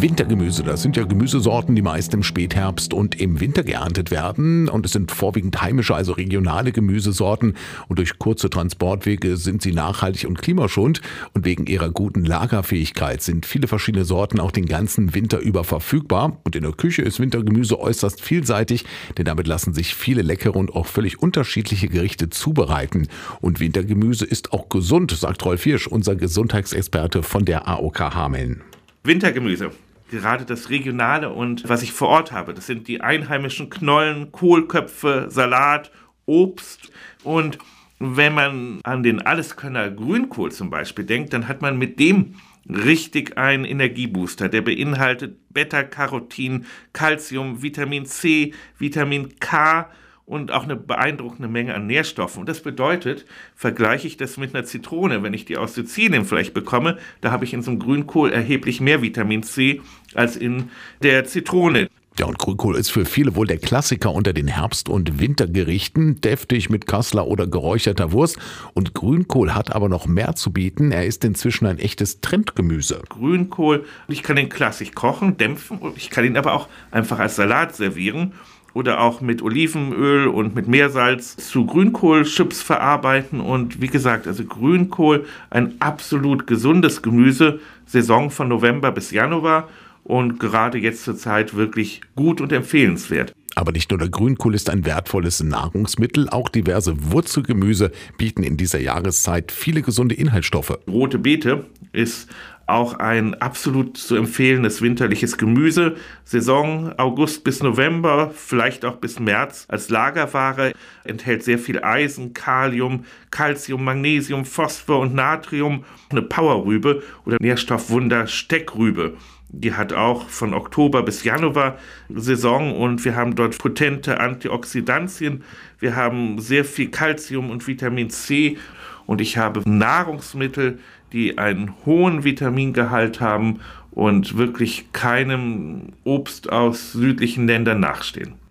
Wintergemüse, das sind ja Gemüsesorten, die meist im Spätherbst und im Winter geerntet werden. Und es sind vorwiegend heimische, also regionale Gemüsesorten. Und durch kurze Transportwege sind sie nachhaltig und klimaschonend. Und wegen ihrer guten Lagerfähigkeit sind viele verschiedene Sorten auch den ganzen Winter über verfügbar. Und in der Küche ist Wintergemüse äußerst vielseitig, denn damit lassen sich viele leckere und auch völlig unterschiedliche Gerichte zubereiten. Und Wintergemüse ist auch gesund, sagt Rolf Hirsch, unser Gesundheitsexperte von der AOK Hameln. Wintergemüse, gerade das Regionale und was ich vor Ort habe, das sind die einheimischen Knollen, Kohlköpfe, Salat, Obst. Und wenn man an den Alleskönner Grünkohl zum Beispiel denkt, dann hat man mit dem richtig einen Energiebooster. Der beinhaltet Beta-Carotin, Calcium, Vitamin C, Vitamin K und auch eine beeindruckende Menge an Nährstoffen. Und das bedeutet, vergleiche ich das mit einer Zitrone, wenn ich die aus Sizilien vielleicht bekomme, da habe ich in so einem Grünkohl erheblich mehr Vitamin C als in der Zitrone. Ja, und Grünkohl ist für viele wohl der Klassiker unter den Herbst- und Wintergerichten, deftig mit Kassler oder geräucherter Wurst. Und Grünkohl hat aber noch mehr zu bieten. Er ist inzwischen ein echtes Trendgemüse. Grünkohl, ich kann den klassisch kochen, dämpfen und ich kann ihn aber auch einfach als Salat servieren. Oder auch mit Olivenöl und mit Meersalz zu Grünkohlchips verarbeiten. Und wie gesagt, also Grünkohl, ein absolut gesundes Gemüse, Saison von November bis Januar und gerade jetzt zur Zeit wirklich gut und empfehlenswert. Aber nicht nur der Grünkohl ist ein wertvolles Nahrungsmittel, auch diverse Wurzelgemüse bieten in dieser Jahreszeit viele gesunde Inhaltsstoffe. Rote Beete ist auch ein absolut zu empfehlendes winterliches Gemüse. Saison August bis November, vielleicht auch bis März als Lagerware. Enthält sehr viel Eisen, Kalium, Calcium, Magnesium, Phosphor und Natrium. Eine Powerrübe oder Nährstoffwunder Steckrübe. Die hat auch von Oktober bis Januar Saison und wir haben dort potente Antioxidantien. Wir haben sehr viel Calcium und Vitamin C und ich habe Nahrungsmittel, die einen hohen Vitamingehalt haben und wirklich keinem Obst aus südlichen Ländern nachstehen.